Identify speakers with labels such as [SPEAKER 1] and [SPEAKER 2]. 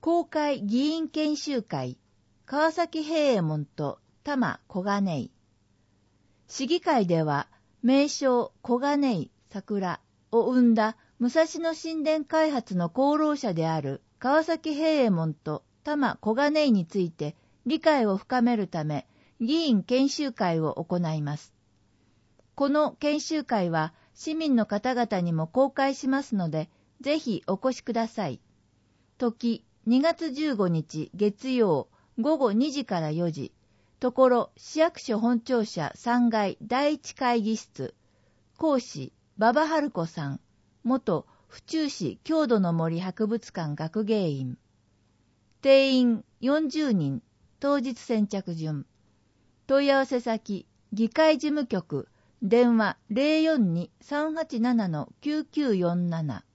[SPEAKER 1] 公開議員研修会、川崎平右衛門と多摩小金井。市議会では、名称小金井桜を生んだ武蔵野新田開発の功労者である川崎平右衛門と多摩小金井について理解を深めるため、議員研修会を行います。この研修会は市民の方々にも公開しますので、ぜひお越しください。時、2月15日月曜午後2時から4時、ところ市役所本庁舎3階第1会議室、講師、馬場春子さん、元府中市郷土の森博物館学芸員。定員40人、当日先着順。問い合わせ先、議会事務局、電話 042-387-9947